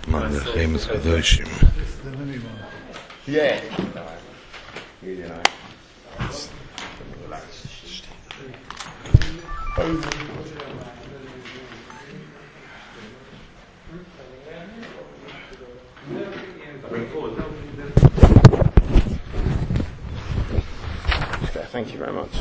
Malachim Kadoshim. Yeah. Really nice. Okay, thank you very much.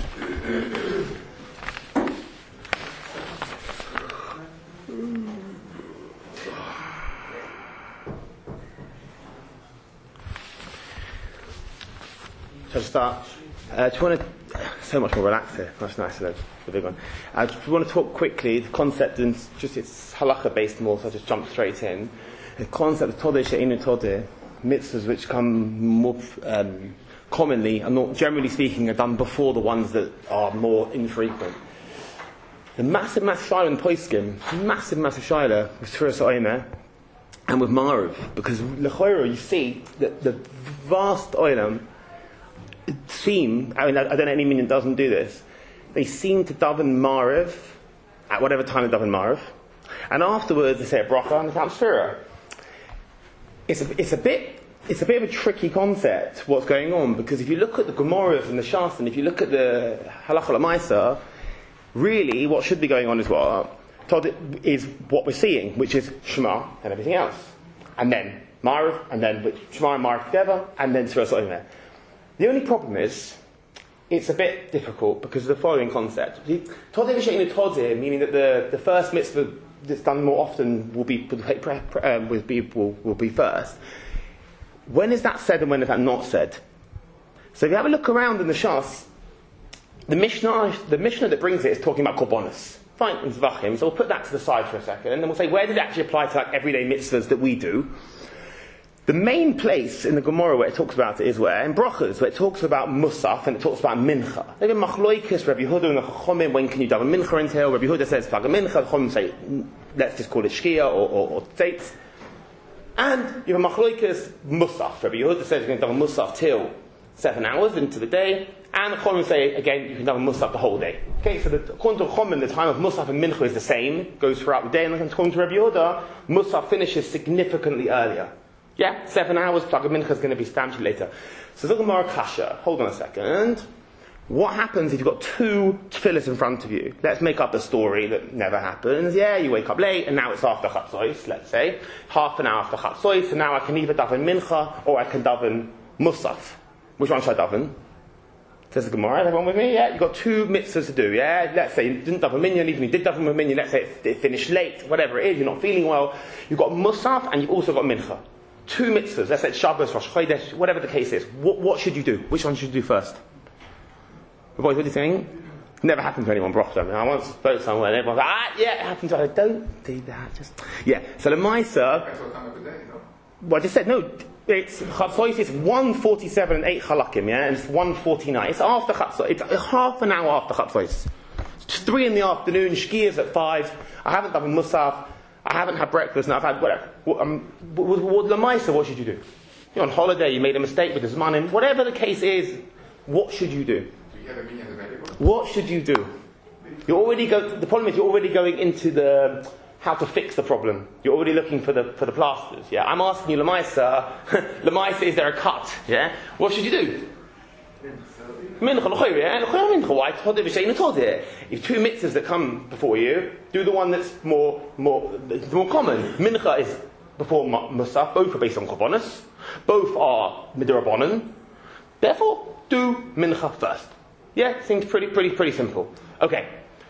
So to start, so much more relaxed here. That's nice, the big one. I just want to talk quickly, the concept, and just it's halacha based more, so I'll just jump straight in. The concept of Todeh She'einu Todeh, mitzvahs which come more commonly, and not generally speaking, are done before the ones that are more infrequent. The massive shayla in Poskim, massive shayla with Turas Omer and with Marav, because l'chayra you see that the vast oilam seem, I don't know any meaning doesn't do this, they seem to daven Marav at whatever time they daven Marav, and afterwards they say a bracha and they count Sfira. It's a bit of a tricky concept what's going on, because if you look at the Gemaras and the Shas, and if you look at the Halacha L'Maisa, really what should be going on is what we're seeing, which is Shema and everything else, and then Marav, and then Shema and Marav together, and then Turas Omer. The only problem is, it's a bit difficult because of the following concept. Todeh V'She'einu Todeh, meaning that the first mitzvah that's done more often will be first. When is that said and when is that not said? So if you have a look around in the Shas, the Mishnah that brings it is talking about Korbanos. Fine, in Zvachim, so we'll put that to the side for a second, and then we'll say, where does it actually apply to like everyday mitzvahs that we do? The main place in the Gemara where it talks about it is where? In Brachas, where it talks about Musaf and it talks about Mincha. Maybe Machloikis, Rabbi Yehuda and the Chachomim, when can you daven Mincha until? Rabbi Yehuda says, Plag Mincha, the Chachomim say, let's just call it Shkia or Tzeit. And you have Machloikis, Musaf. Rabbi Yehuda says you can daven Musaf till 7 hours into the day, and the Chachomim say, again, you can daven Musaf the whole day. Okay, so according to the Chachomim, the time of Musaf and Mincha is the same, goes throughout the day, and according to Rabbi Yehuda, Musaf finishes significantly earlier. Yeah, 7 hours, Plag Mincha is going to be stamped later. So the Gemara Kasha, hold on a second. What happens if you've got two tefillahs in front of you? Let's make up a story that never happens. Yeah, you wake up late and now it's after Chatzos, let's say. Half an hour after Chatzos, so now I can either daven Mincha or I can daven Musaf. Which one should I daven? Says the Gemara, everyone with me? Yeah, you've got two mitzvahs to do, yeah? Let's say you didn't daven Minyan, even you did daven Minyan, let's say it finished late, whatever it is, you're not feeling well. You've got Musaf and you've also got Mincha. Two mitzvahs, let's say Shabbos, Rosh Chodesh, whatever the case is. What should you do? Which one should you do first? Boys, what are you saying? Never happened to anyone, Broch. I once spoke somewhere and everyone's like, yeah, it happened to us. Don't do that. So the Maisa, well, I just said, no, it's 1:47 and 8 halakim, yeah, and it's 1:49. It's after Chatzos. It's half an hour after Chatzos. It's 3 in the afternoon, Shkiya's at 5. I haven't done Musaf. I haven't had breakfast, and I've had whatever. With Lamaisa, what should you do? You're on holiday, you made a mistake with this money. Whatever the case is, what should you do? Do you have a minyan available? What should you do? The problem is you're already going into the how to fix the problem. You're already looking for the plasters. Yeah, I'm asking you, Lamaisa. Lamaisa, is there a cut? Yeah, what should you do? Mincha, why? If two mitzvahs that come before you, do the one that's more common. Mincha is before Musaf, both are based on Korbanos, both are Midirabonon. Therefore, do Mincha first. Yeah, seems pretty simple. Okay.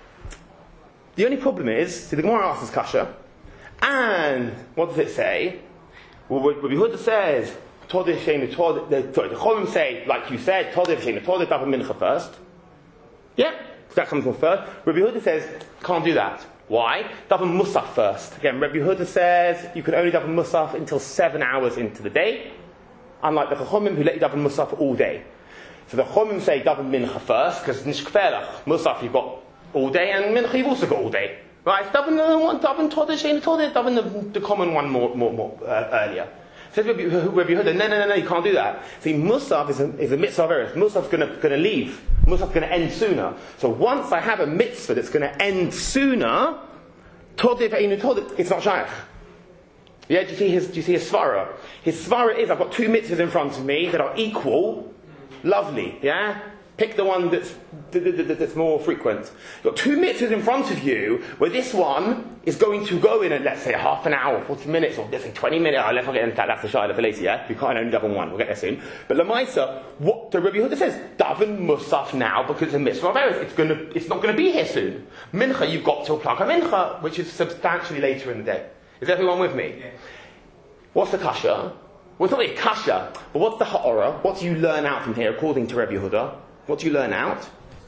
The only problem is, the Gemara asks us Kasha, and what does it say? Well, Rabbi Yehuda says, Todeh She'einu Todeh, the Chachamim say, like you said, Todeh She'einu Todeh, daven Mincha first. Yeah, that comes from first. Rabbi Yehuda says, can't do that. Why? Daven Musaf first. Again, Rabbi Yehuda says, you can only daven Musaf until 7 hours into the day, unlike the Chachamim who let you daven Musaf all day. So the Chachamim say, daven Mincha first, because Nishkvelach, Musaf you've got all day, and Mincha you've also got all day. Right? Daven Todeh She'einu Todeh, daven the common one more earlier. Says Rabbi Yehuda, no, you can't do that. See, Musaf is a mitzvah of Eretz. Musaf's going to leave. Musaf's going to end sooner. So once I have a mitzvah that's going to end sooner, Todeh Ve'einu Todeh, it's not shaykh. Yeah, do you see his svara? His svara is, I've got two mitzvahs in front of me that are equal. Lovely, yeah? Pick the one that's more frequent. You've got two mitzvahs in front of you where this one is going to go in at, let's say, half an hour, 40 minutes, or let's say 20 minutes. Let's not get into that, that's the shayla for later, yeah? You can't only daven one, we'll get there soon. But Lamaisa, what the Rabbi Yehuda says, daven musaf now because it's a mitzvah of Eretz. It's not going to be here soon. Mincha, you've got till plaka mincha, which is substantially later in the day. Is everyone with me? Yeah. What's the kasha? Well, it's not really kasha, but what's the ha'ora? What do you learn out from here according to Rabbi Yehuda? What do you learn out?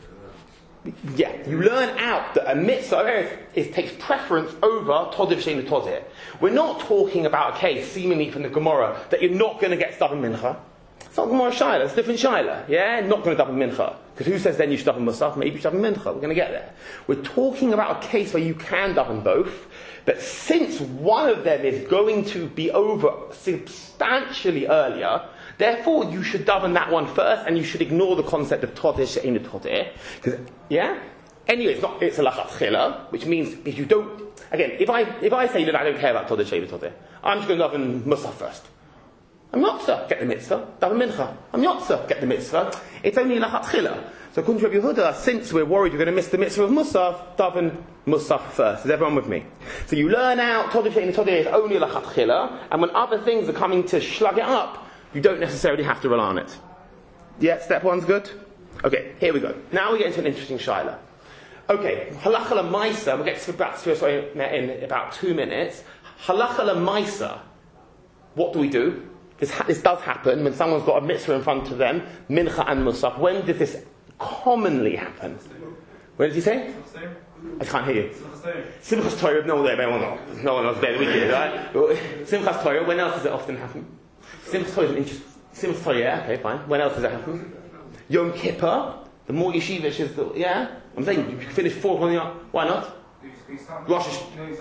Yeah, you learn out that a mitzvah takes preference over todiv shein todeh. We're not talking about a case, seemingly from the Gemara, that you're not going to get daven mincha. It's not Gemara shaila, it's a different shaila. Yeah, not going to daven mincha. Because who says then you should daven musaf? Maybe you should daven mincha. We're going to get there. We're talking about a case where you can daven both, but since one of them is going to be over substantially earlier, therefore you should daven that one first, and you should ignore the concept of todeh she'ein todeh. Because, yeah? Anyway, it's a lachat chila, which means if you don't, again, if I say that I don't care about todeh she'ein todeh, I'm just going to daven musaf first. I'm yotza, get the mitzvah, daven mincha. I'm yotza, get the mitzvah. It's only lachat chila. So according to Rabbi Yehuda, since we're worried you're going to miss the mitzvah of musaf, daven musaf first. Is everyone with me? So you learn out, todeh she'ein todeh is only lachat chila, and when other things are coming to slug it up, you don't necessarily have to rely on it. Yeah, step one's good? Okay, here we go. Now we get into an interesting shaila. Okay, halacha l'maisa, we'll get to that in about 2 minutes. Halacha l'maisa, what do? This does happen when someone's got a mitzvah in front of them, mincha and musaf. When does this commonly happen? When did you say? I can't hear you. Simchas Torah, no one else there, we did, right? Simchas Torah, when else does it often happen? Simchas Torah is an interesting. Simchas Torah, yeah, okay, fine. When else does that happen? Yom Kippur, the more yeshivish is the, yeah? I'm saying you finish 4 on the, why not? Rosh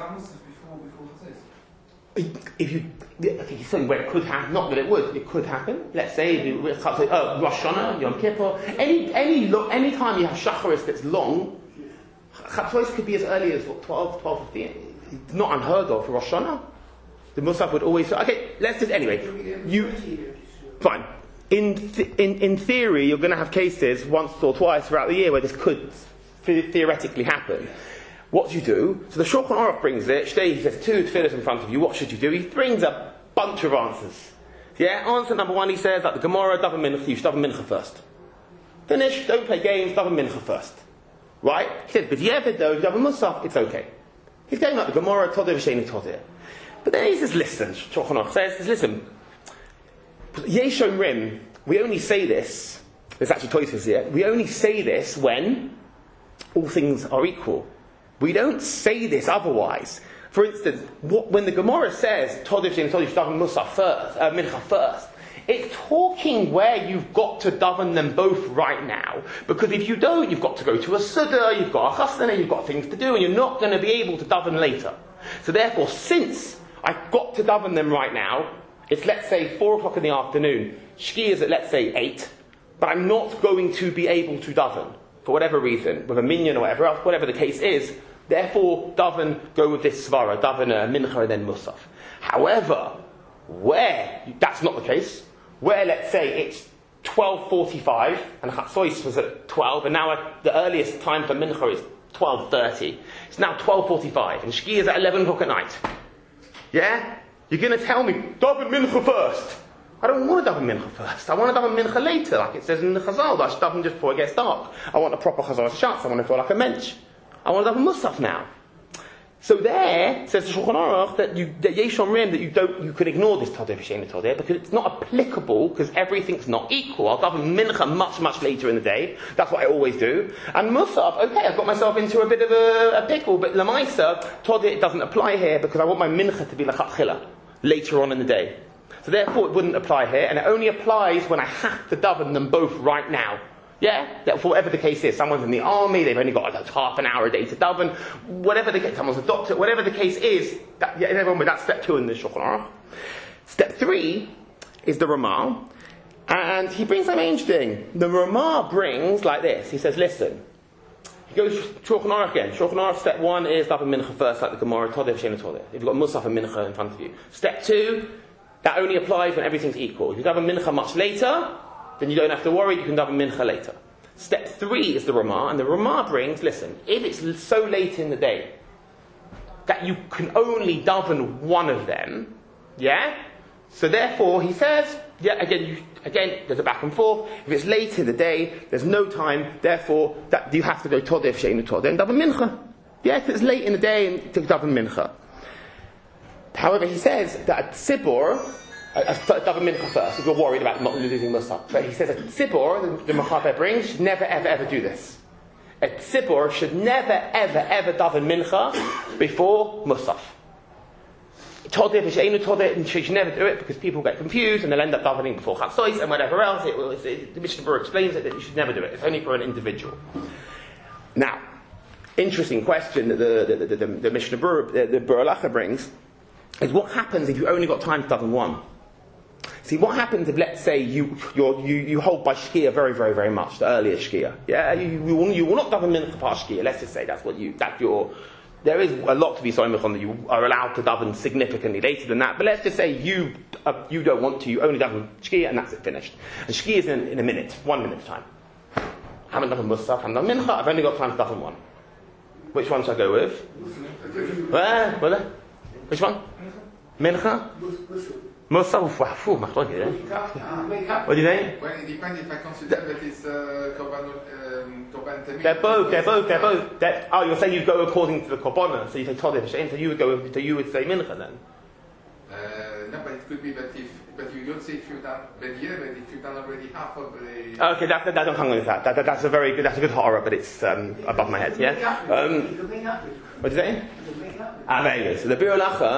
If you, okay, you're saying where it could happen, not that it would, it could happen. Let's say, Rosh Hashanah, Yom Kippur, any time you have shacharis that's long, Chatzos could be as early as 12:15. It's not unheard of for Rosh Hashanah. The Musaf would always say, okay, let's just, anyway, fine. In theory, you're going to have cases once or twice throughout the year where this could theoretically happen. What do you do? So the Shulchan Aruch brings it, he says 2 tefillahs in front of you, what should you do? He brings a bunch of answers. Yeah, answer number 1, he says, like the Gemara, daven mincha, you should daven mincha first. Finish, don't play games, daven mincha first. Right? He says, but yeah, though, if you daven musaf, it's okay. He's going like the Gemara, todeh v'sheini todeh. But then he says, listen, Shulchan Aruch says, listen, Yeshom Rim, we only say this, there's actually Tosfos here, we only say this when all things are equal. We don't say this otherwise. For instance, when the Gemara says, Todeh v'sheini todeh, daven musaf first, mincha first, it's talking where you've got to daven them both right now. Because if you don't, you've got to go to a Suda, you've got a chasana, you've got things to do, and you're not going to be able to daven later. So therefore, since I've got to daven them right now, it's let's say 4 o'clock in the afternoon, Shki is at let's say 8, but I'm not going to be able to daven, for whatever reason, with a minyan or whatever else, whatever the case is, therefore daven, go with this svara, daven mincha and then musaf. However, where that's not the case, where let's say it's 12:45 and Chatzos was at 12, and now the earliest time for mincha is 12:30. It's now 12:45, and Shki is at 11 o'clock at night. Yeah? You're going to tell me, daven mincha first. I don't want to daven mincha first. I want to daven mincha later, like it says in the Chazal, that I should daven just before it gets dark. I want a proper Chazal shatz. I want to feel like a mensch. I want to daven musaf now. So there, says the Shulchan Aruch, that Yeshom Rim, that you can ignore this Todeh v'sheini todeh, because it's not applicable, because everything's not equal. I'll daven mincha much, much later in the day. That's what I always do. And musaf, okay, I've got myself into a bit of a pickle, but Lamaisa, Todeh, it doesn't apply here, because I want my mincha to be lachat chila, later on in the day. So therefore it wouldn't apply here, and it only applies when I have to daven them both right now. Yeah, that whatever the case is, someone's in the army, they've only got like half an hour a day to daven, whatever the case, someone's a doctor, whatever the case is, that's step 2 in the Shulchan Aruch. Step 3 is the Ramah, and he brings something interesting. The Ramah brings like this, he says, listen, You go to Shulchan Aruch again. Shulchan Aruch, step 1 is daven mincha first, like the Gemara, Todeh v'shein Todeh. If you've got Musaf and mincha in front of you. Step 2, that only applies when everything's equal. If you daven mincha much later, then you don't have to worry, you can daven mincha later. Step 3 is the Ramah, and the Ramah brings, listen, if it's so late in the day that you can only daven one of them, yeah? So therefore, he says, again, there's a back and forth. If it's late in the day, there's no time, therefore, that you have to go Todeh v'shein Todeh and daven mincha. Yeah, if it's late in the day, and to daven mincha. However, he says that a tzibor, daven mincha first, if you're worried about not losing musaf. But he says a tzibor, the Mechaber brings, should never ever ever do this. A tzibor should never ever ever daven mincha before musaf. Todeh v'shein Todeh, and she should never do it because people get confused and they'll end up davening before Chatzos and whatever else. The Mishnah Berurah explains it that you should never do it. It's only for an individual. Now, interesting question that the Mishnah Berurah, the Biur Halacha brings, is what happens if you only got time to daven one? See, what happens if, let's say, you hold by Shkia very, very, very much, the earlier Shkia. Yeah, you will not daven mincha past Shkia. Let's just say that's your. There is a lot to be soymech on that you are allowed to daven significantly later than that. But let's just say you don't want to. You only daven Shkia and that's it, finished. And Shkia is in a minute, 1 minute's time. I haven't daven Musaf, I haven't done mincha. I've only got time to daven one. Which one should I go with? Which one? Mincha? Musaf. Wow, what do you think? Well, it depends if I consider that it's Korban Tamid. They're both. Oh, you're saying you go according to the Korbanah, so you say Todeh v'shein, so you would say Mincha then? No, but it could be that but you don't say if you've done Bedieh, but if you've done already half of the. Okay, that don't hang with that. That's a good horror, but it's above my head. Yeah. What did you say? Very good. So the Biur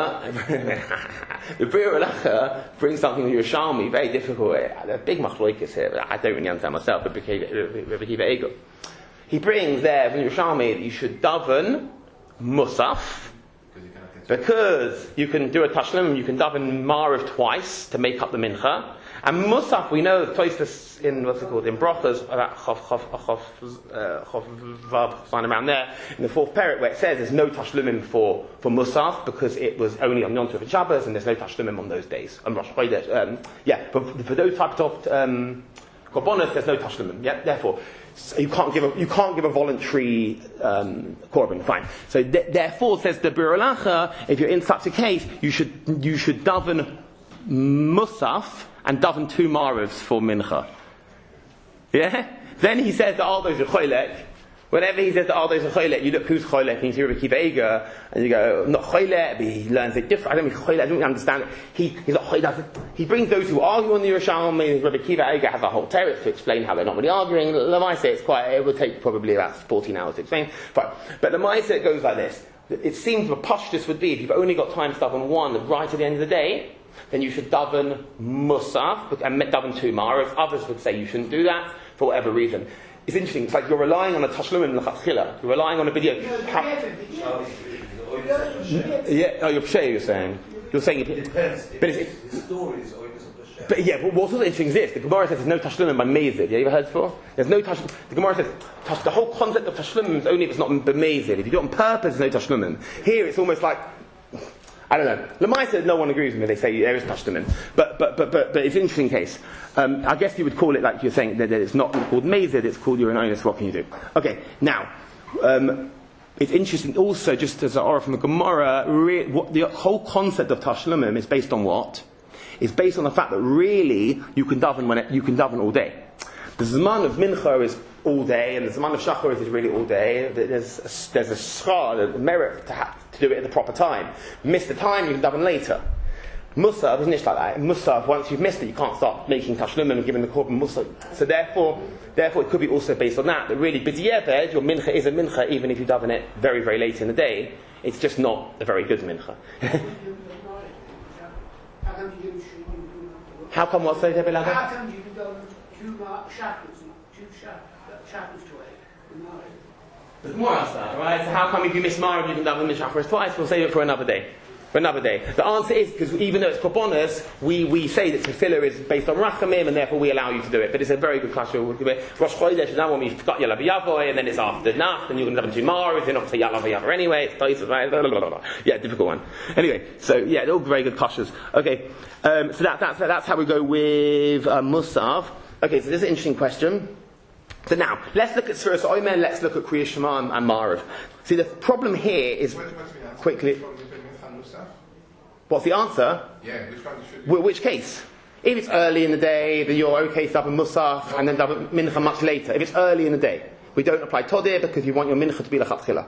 Halacha brings something with Yerushalmi, very difficult. There are big machloikas here, but I don't really understand myself. But Rabbi Akiva Eiger, he brings there from Yerushalmi that you should daven musaf because you can do a tashlim, you can daven marav twice to make up the mincha. And musaf, we know, Tosfos in what's it called, in Brachos, about Chav Vav, sign around there, in the 4th parak where it says there's no tashlumim for musaf because it was only on Yom Tov and Shabbos, and there's no tashlumim on those days. On Rosh Chodesh, for those types of korbanos, there's no tashlumim. Yeah, therefore, so you can't give a voluntary korban. Fine. So therefore, says the Biur Halacha, if you're in such a case, you should daven musaf and daven 2 marivs for mincha. Yeah? Then he says that all those are choylek. Whenever he says that all those are choylek, you look who's choylek, and you see Rabbi Akiva Eiger, and you go, not choylek, but he learns it different. I don't mean choylek, I don't really understand it. He's not choylek. He brings those who argue on the Yerushalmi. Rabbi Akiva Eiger has a whole teretz to explain how they're not really arguing. L'maaseh, it will take probably about 14 hours to explain. Fine. But L'maaseh, it goes like this. It seems the pashtus would be, if you've only got time to daven one right at the end of the day, then you should daven musaf and daven 2 marivs. Others would say you shouldn't do that for whatever reason. It's interesting. It's like you're relying on a tashlumim l'chatchila. You're relying on a video. You're pshay. You're saying. You're saying it depends. But it's stories or it doesn't. But yeah, but what's also interesting is this: the Gemara says there's no tashlumim by mezid. You ever heard before? There's no tashlumim. The Gemara says the whole concept of tashlumim is only if it's not b'mezid. If you do it on purpose, there's no tashlumim. Here, it's almost like. I don't know. L'maaseh, no one agrees with me. They say there is tashlumim, but it's an interesting case. I guess you would call it like you're saying that it's not called mezid. It's called you're an onus. What can you do? Okay, now it's interesting. Also, just as an aura from the Gemara, what the whole concept of tashlumim is based on what? It's based on the fact that really you can daven all day. The Zman of Mincha is all day, and the Zman of Shachar is really all day. There's a schar, a merit to do it at the proper time. Miss the time, you can daven later. Musaf isn't it like that? Musaf, once you've missed it, you can't start making tashlumim and giving the korban musaf. So therefore, it could be also based on that really, b'di'evad, your mincha is a mincha, even if you daven it very, very late in the day. It's just not a very good mincha. How come what's so How come you can go 2 shackles to it? There's more else that, right? So how come if you miss Marav you can daven Mishachris twice? We'll save it for another day. For another day. The answer is because even though it's Korbanos, we say that tefillah is based on Rachamim, and therefore we allow you to do it. But it's a very good question. Rosh Chodesh, and now when we've got Yalav Yavoy, and then it's after Nacht, and you can have tomorrow, if you're not say Yalav Yavoy anyway, it's Taisas, right? Yeah, difficult one. Anyway, so yeah, they're all very good kashas. Okay, so that's how we go with Musaf. Okay, so this is an interesting question. So now, let's look at Sfiras Omer, let's look at Kriya Shema and Ma'ariv. See, the problem here is, quickly, what's the answer? Yeah, which one should Which case? If it's early in the day, then you're okay to have a Musaf and then have a Mincha much later. If it's early in the day, we don't apply Todir because you want your Mincha to be L'chatchila.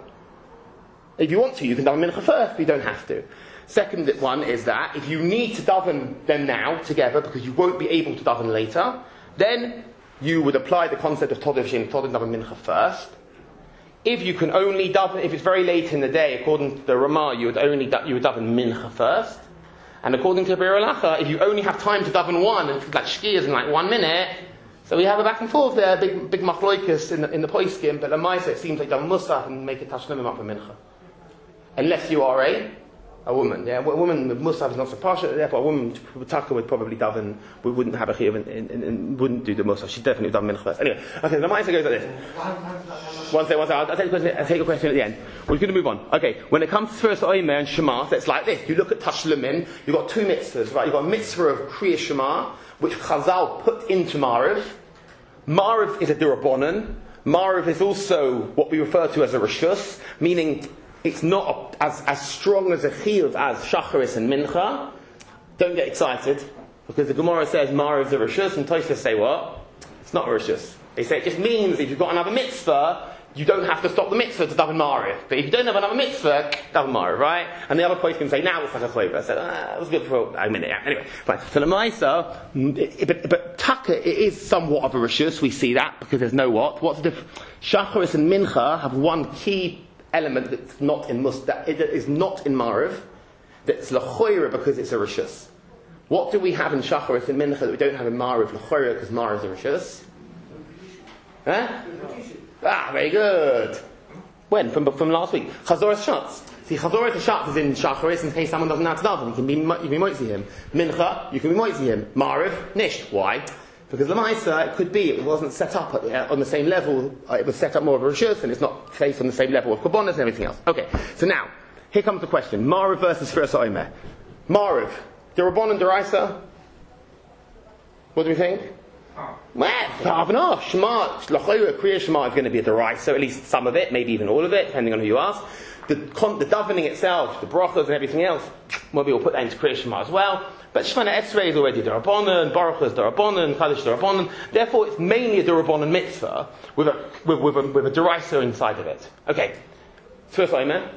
If you want to, you can daven Mincha first, but you don't have to. Second one is that if you need to daven them now together because you won't be able to daven later, then you would apply the concept of Todir V'Shein Todir daven Mincha first. If you can only daven, if it's very late in the day, according to the Ramah, you would daven Mincha first. And according to Bir Alacha, if you only have time to daven one, and like Shkia is in like 1 minute, so we have a back and forth there, big machloikus in the Poiskim, but the Maisa, it seems like daven Musaf and make a Tashlimim up for Mincha. Unless you are a woman. Yeah, a woman with Musaf is not so partial, therefore a woman with Taka would probably daven, wouldn't have a chiyuv and wouldn't do the Musaf. She'd definitely daven Mincha first. Anyway, okay, the Maisa goes like this. One second, I'll take a question at the end. We're going to move on. Okay, when it comes to Sfiras Omer and Shema, it's like this. You look at Tashlumin, you've got two mitzvahs, right? You've got a mitzvah of Kriya Shema, which Chazal put into Ma'ariv. Ma'ariv is a Durabonon. Ma'ariv is also what we refer to as a Rishus, meaning it's not as strong as a chiyuv as Shacharis and Mincha. Don't get excited, because the Gemara says Ma'ariv is a Rishus, and Tosfos say what? It's not a Rishus. They say it just means if you've got another mitzvah, you don't have to stop the mitzvah to daven Ma'ariv. But if you don't have another mitzvah, daven Ma'ariv, right? And the other place can say, now it's like a chayva. So it was good for a minute. Yeah. Anyway, fine. So the Maisa, but Taka, it is somewhat of a Rishus. We see that because there's no what. What's the difference? Shacharis and Mincha have one key element that's not in that is not in Ma'ariv. That's l'choira because it's a Rishus. What do we have in Shacharis and Mincha that we don't have in Ma'ariv? L'choira because Ma'ariv is a Rishus. Huh? Very good. When? From last week. Chazoras Shatz. See, Chazoras Shatz is in Shacharis in case someone doesn't know how to daven. You can be moitzi him. Mincha, you can be moitzi him. Ma'ariv, nisht. Why? Because Lamaisa, it could be it wasn't set up on the same level. It was set up more of a Rishus, and it's not faced on the same level of Korbanos and everything else. Okay, so now, here comes the question. Ma'ariv versus Sfiras Omer. Ma'ariv, Derabon and Deraisa. What do we think? Half and half. Shema, Kriya Shema is going to be a deraisa, at least some of it, maybe even all of it, depending on who you ask. The davening itself, the brachos and everything else, maybe we'll put that into Kriya Shema as well. But Shemana Esrei is already Derabonon, Baruch is Derabonon, Kaddish Derabonon. Therefore, it's mainly a Derabonon mitzvah with a deraisa inside of it. Okay, Sfiras Omer.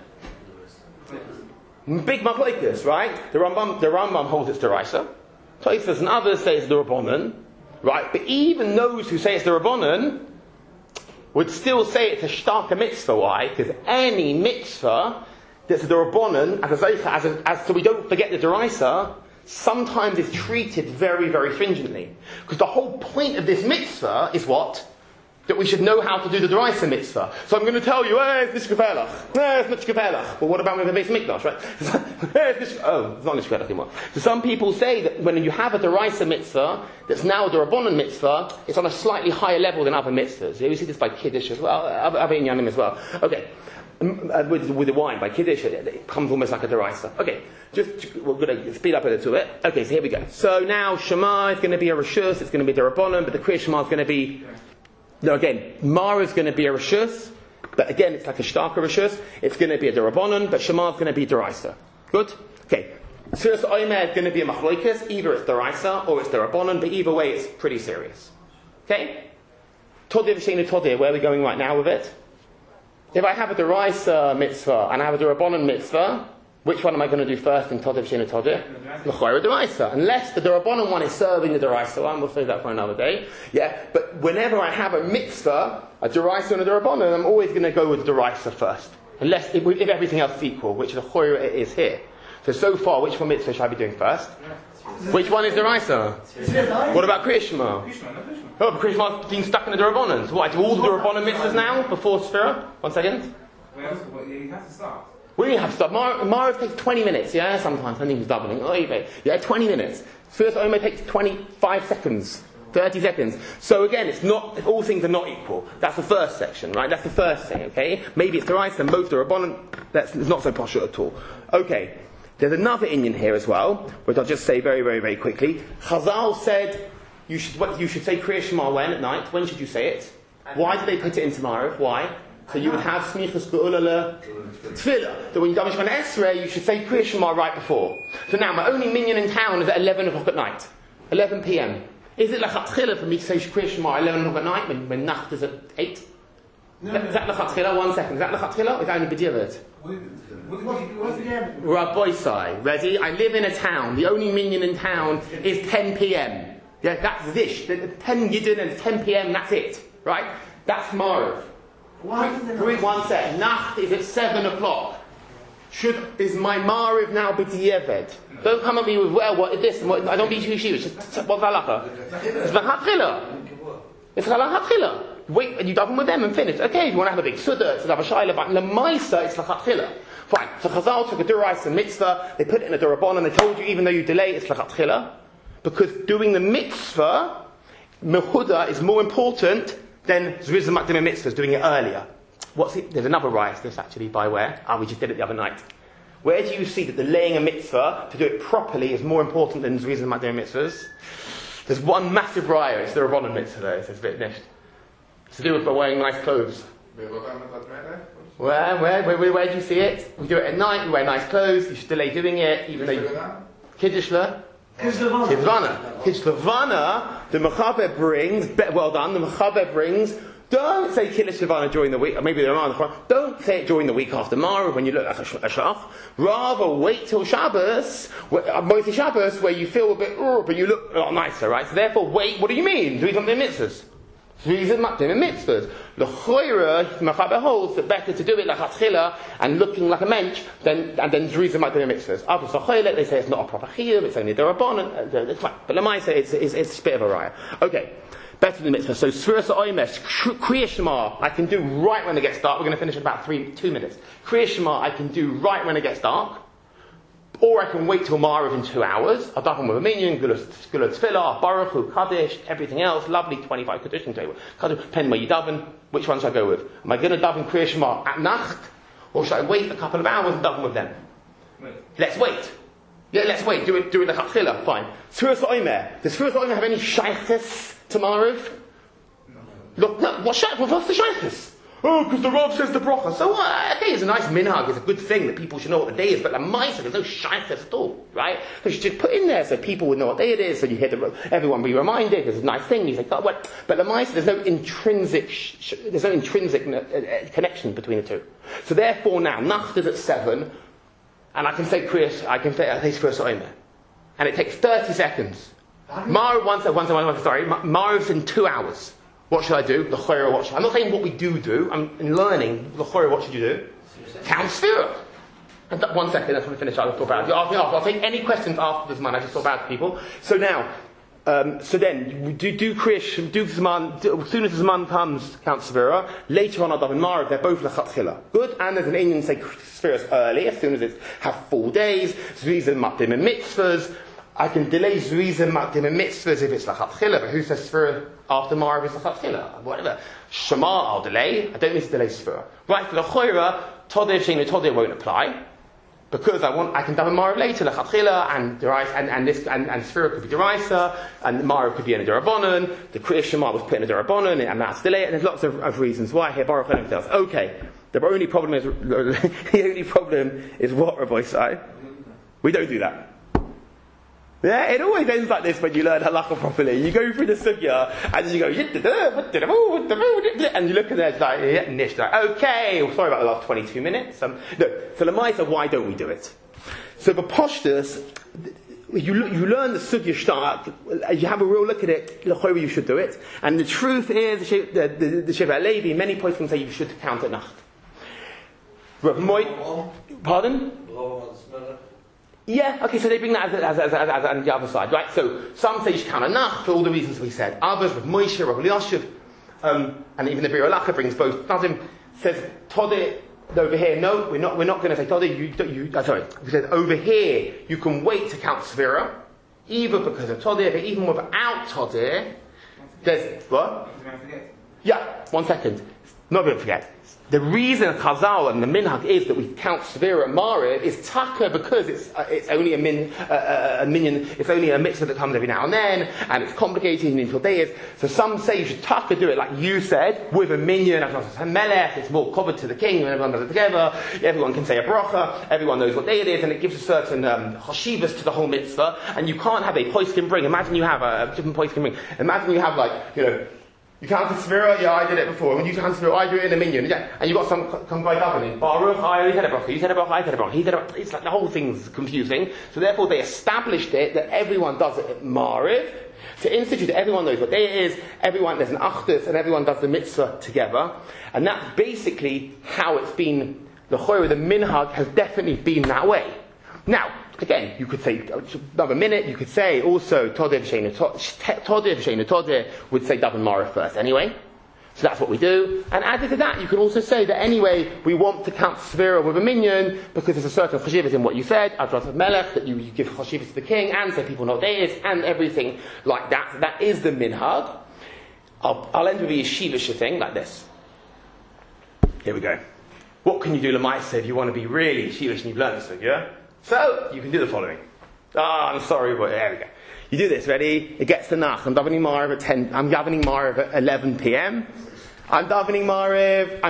Big machlokes, right? The Rambam holds it's deraisa. Tosfos and others say it's Derabonon. Right, but even those who say it's the Rabbanon would still say it's a starker mitzvah. Why? Because any mitzvah that's the Rabbanon, as so we don't forget the deraisa, sometimes is treated very, very stringently. Because the whole point of this mitzvah is what? That we should know how to do the deraisa mitzvah. So I'm going to tell you, it's Nishkapelach. It's Nishkapelach. Well, what about with the base mikdash, right? It's not Nishkapelach anymore. So some people say that when you have a deraisa mitzvah, that's now a Derabonon mitzvah, it's on a slightly higher level than other mitzvahs. We see this by Kiddush as well, other Inyanim as well. Okay. With the wine, by Kiddush, it becomes almost like a deraisa. Okay. We're going to speed up a little bit. Okay, so here we go. So now Shema is going to be a Rishus, it's going to be Derabonon, but the Kriya Shema is going to be... Now again, Mara is going to be a Rishus, but again it's like a starker Rishus. It's going to be a Derabonon, but Shema is going to be Deraisa. Good? Okay. Sfiras Omer is going to be a Machlokes. Either it's Deraisa or it's Derabonon, but either way it's pretty serious. Okay? Todir V'Shein Todir, where are we going right now with it? If I have a Deraisa mitzvah and I have a Derabonon mitzvah, which one am I going to do first in Todir V'Shein Todir? L'choira Deraisa. Unless the Derabonon one is serving the Deraisa one, we'll save that for another day. Yeah, but whenever I have a mitzvah, a Deraisa and a Derabonon, I'm always going to go with the Deraisa first. Unless, if everything else is equal, which L'choira is here. So far, which one mitzvah should I be doing first? Which one is Deraisa? What about Kriya Shema? Oh, Kriya Shema being stuck in the Derabonon. So what, do all the Derabonon mitzvahs now, before Sfira? 1 second. You have to start. What do you have to stop? Marav takes 20 minutes, yeah? Sometimes, I think he's doubling. Oh, yeah, 20 minutes. Sfiras Omer takes 25 seconds. 30 seconds. So again, it's not, all things are not equal. That's the first section, right? That's the first thing, okay? Maybe it's the right, and both the Rabbanon, it's not so posh at all. Okay. There's another Inyan here as well, which I'll just say very, very, very quickly. Chazal said, you should say Kriya Shema when at night? When should you say it? Why did they put it into Ma'ariv? Why? So you would have Smichas Ge'ula Tefillah. That when you daven Shemona Esrei, you should say Kriya Shema right before. So now, my only minyan in town is at 11 o'clock at night. 11 p.m. Is it Lachatchila for me to say Kriya Shema at 11 o'clock at night when Nacht is at 8? No. Is that Lachatchila? 1 second. Is that Lachatchila? Or is that only B'diavad? Rabbi Sai, ready? I live in a town. The only minyan in town is 10 p.m. Yeah, that's Dish. 10 Yidden and 10 p.m. That's it, right? That's Marav. Read 1 sec. Nacht is at 7 o'clock. Is my Marav now B'diavad? Don't come at me with what is this and what. I don't be too sheepish. What's halacha? It's Lachatchila. It's Lachatchila. Wait, and you daven with them and finish. Okay, if you want to have a big Suda, it's have a Shaila, but Lemaisa, it's Lachatchila. Fine. So Chazal took a Duraisa mitzvah, they put it in a Durabon, and they told you even though you delay, it's Lachatchila. Because doing the mitzvah, Mehuda, is more important than Zrizah Makdim mitzvahs, doing it earlier. There's another rise, this actually, by where? We just did it the other night. Where do you see that delaying a mitzvah to do it properly is more important than Zrizah Makdim mitzvahs? There's one massive raya, it's the Rabbanon mitzvah though, it's a bit nished. It's to do with wearing nice clothes. Where do you see it? We do it at night, you wear nice clothes, you should delay doing it, even though you... Kiddishla? Kiddishlavana, the Mechaber brings, well done, the Mechaber brings, don't say Kiddush Levana during the week, or maybe the Ramadan, don't say it during the week after Marav when you look like a Shach. Rather wait till Shabbos, mostly Shabbos, where you feel a bit, but you look a lot nicer, right? So therefore wait, what do you mean? Do something mitzvahs. Reason Makdim and mitzvahs. The Choira, Mechaber holds that better to do it like Hatchila and looking like a mensch than reason Makdim and mitzvahs. After Sachoilet, they say it's not a proper chiyuv, it's only a Darabon, it's fine. But Lamaisa, it's a bit of a raya. Okay, better than mitzvah. So Sfiras Oimesh, Kriya Shema, I can do right when it gets dark. We're going to finish in about 2 minutes. Kriya Shema, I can do right when it gets dark. Or I can wait till Marav in 2 hours. I'll daven with a minyan, Gula Tefillah, Baruch Hu, Kaddish, everything else. Lovely 25 Kaddish table. Depending where you daven, which one should I go with? Am I going to daven Kriya Shema at Nacht? Or should I wait a couple of hours and daven with them? Let's wait. Yeah, let's wait. Do it like Chachila. Fine. Sfiras Omer. Does Sfiras Omer have any shaykhs to Marav? Look, no, what's the shaykhs? Oh, because the Rav says the bracha. So okay, it's a nice minhag, it's a good thing that people should know what the day is, but the Maisa, there's no shaykhs at all, right? So you should put in there so people would know what day it is, so you hear everyone be reminded, it's a nice thing, you say, oh, what? But the Maisa, there's no intrinsic connection between the two. So therefore now, Nacht is at 7, and I can say Sfiras Omer. And it takes 30 seconds. Marav in 2 hours. What should I do? The Choira, what should I'm not saying what we do. I'm learning. The Choira, what should you do? Count Sfira. And 1 second, that's when we finish. I'll talk about it. I'll take any questions after this man. I just talk about people. So now, so then, do Krish, do Zman, as soon as the Zman comes, count Sfira. Later on, I'll daven Marav, they're both Lechatchila. Good? And there's an Indian say Sfira's early, as soon as it's have 4 days. Zrizah, Makdim, and Mitzvahs. I can delay Zrizah, Makdim, and Mitzvahs if it's Lechatchila, but who says Sfira after Marav is Lechatchila? Whatever. Shema, I'll delay. I don't need to delay Sfira. Right, for the Choira, Todeh, Shein, Todeh won't apply. Because I can daven Marav later, Lechatchila, and Sfira could be Deraisa, and Marav could be in a Derabonon, the Kriya Shema was put in a Derabonon, and that's delayed, and there's lots of reasons why here, Baruch and everything else. Okay, the only problem is what, Rabbi Sai? We don't do that. Yeah, it always ends like this when you learn halakha properly. You go through the sugya, and then you go, and you look at it, it's like, nish, like, okay, sorry about the last 22 minutes. No, so Lamaisa, why don't we do it? So the poshters, you learn the sugya start, you have a real look at it, l'chayra you should do it. And the truth is, the Sheva Levi, many points can say you should count at Nacht. Pardon? Yeah, okay, so they bring that as on the other side, right? So some say you should count a Nacht for all the reasons we said. Others, with Moshe, Rav Eliashiv, and even the Bir Halacha brings both. Nazim says Todeh over here, no, we're not going to say Todeh. Sorry, we said over here you can wait to count Svira, either because of Todeh, but even without Todeh, there's what? Yeah, 1 second. Not going to forget. The reason Chazal and the Minhag is that we count Svira at Mariv is Taka because it's only a minion, it's only a mitzvah that comes every now and then, and it's complicated and until days. So some say you should Taka do it like you said, with a minion, Melech, it's more covered to the king, when everyone does it together, everyone can say a bracha, everyone knows what day it is, and it gives a certain chashivas to the whole mitzvah, and you can't have a poiskin bring. Imagine you have a different poiskin bring. Imagine you have you counted Svira, yeah, I did it before. When you count Svira, I do it in a minion, yeah. And you got some guy governing. Baruch, I said a bracha, you said a bracha, I said a bracha, he said a bracha. It's like the whole thing's confusing. So therefore they established it that everyone does it at Mariv. To institute, everyone knows what day it is, there's an achdus, and everyone does the mitzvah together. And that's basically how it's been, the minhag has definitely been that way. Now, again, you could say, another minute, you could say also, Todeh v'sheinu Todeh would say Daven Mariv first anyway. So that's what we do. And added to that, you can also say that anyway, we want to count Svira with a minion, because there's a certain chashivas in what you said, Adras Melech, that you give chashivas to the king, and so people know what day is, and everything like that. So that is the minhag. I'll end with a yeshivish thing, like this. Here we go. What can you do Lamaisa if you want to be really yeshivish and you've learned this, yeah? So, you can do the following. I'm sorry, but there we go. You do this, ready? It gets to Nach. I'm davening Mariv at 10, I'm davening Mariv at 11 p.m. I'm davening Mariv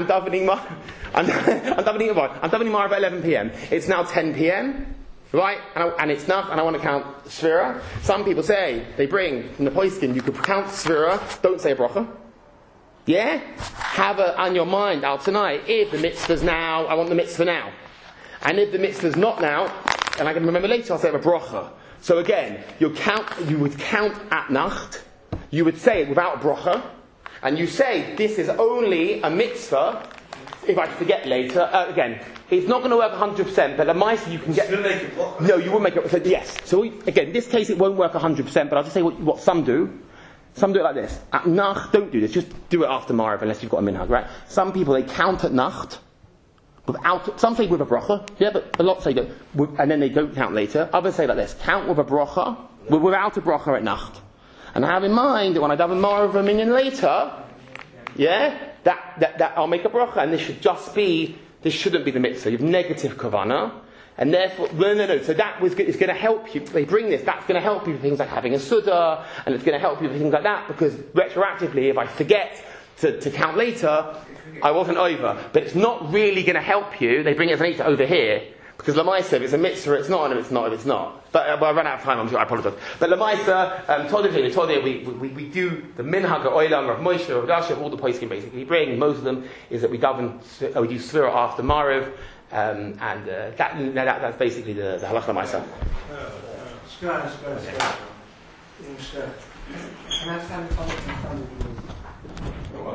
at 11 p.m. It's now 10 p.m. Right? And it's Nach, and I want to count Svira. Some people say, they bring from the Poiskin, you could count Svira, don't say a bracha. Yeah? Have it on your mind out tonight. If the mitzvah's now, I want the mitzvah now. And if the mitzvah's not now, and I can remember later, I'll say a bracha. So again, you would count at Nacht, you would say it without a bracha, and you say, this is only a mitzvah, if I forget later, again, it's not going to work 100%, but the mitzvah you can get... Still make a bracha? No, you will make it, so yes. So again, in this case it won't work 100%, but I'll just say what some do. Some do it like this. At Nacht, don't do this, just do it after Mariv, unless you've got a minhag, right? Some people, they count at Nacht, some say with a bracha, yeah, but a lot say that, and then they don't count later. Others say like this: count with a bracha, without a bracha at Nacht, and have in mind that when I daven Mariv a minyan later, yeah, that I'll make a bracha, and this shouldn't be the mitzvah. You have negative kavana, and therefore no. So that is going to help you. They bring this. That's going to help you with things like having a suda, and it's going to help you with things like that, because retroactively, if I forget to count later, I wasn't over. But it's not really going to help you. They bring it as an eight over here, because Lamaisa, if it's a mitzvah, it's not, and if it's not, it's not. But I ran out of time, I apologize. But Lamaisa, Todeh, we do the minhag of Oilam, of Moshe, of Dasha, all the poskim basically bring. Most of them is that we do Svira after Mariv, that's basically the halach Lamaisa. Can I stand